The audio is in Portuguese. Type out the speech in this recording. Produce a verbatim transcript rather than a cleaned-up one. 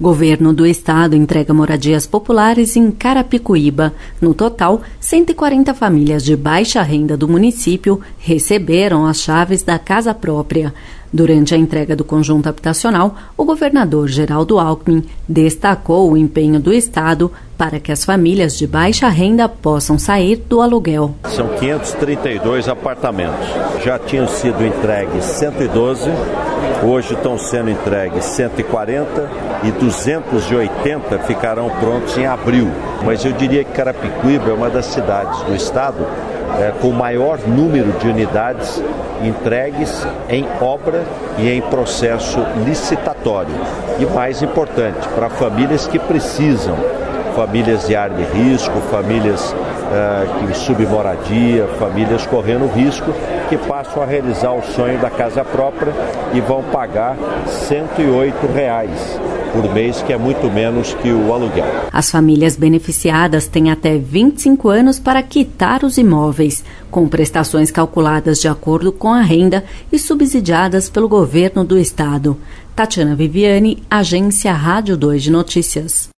Governo do Estado entrega moradias populares em Carapicuíba. No total, cento e quarenta famílias de baixa renda do município receberam as chaves da casa própria. Durante a entrega do conjunto habitacional, o governador Geraldo Alckmin destacou o empenho do Estado para que as famílias de baixa renda possam sair do aluguel. São quinhentos e trinta e dois apartamentos. Já tinham sido entregues cento e doze, hoje estão sendo entregues cento e quarenta e duzentos e oitenta ficarão prontos em abril. Mas eu diria que Carapicuíba é uma das cidades do Estado É, com o maior número de unidades entregues em obra e em processo licitatório. E mais importante, para famílias que precisam, famílias de área de risco, famílias uh, em submoradia, famílias correndo risco, que passam a realizar o sonho da casa própria e vão pagar cento e oito reais por mês, que é muito menos que o aluguel. As famílias beneficiadas têm até vinte e cinco anos para quitar os imóveis, com prestações calculadas de acordo com a renda e subsidiadas pelo governo do Estado. Tatiana Viviane, Agência Rádio dois de Notícias.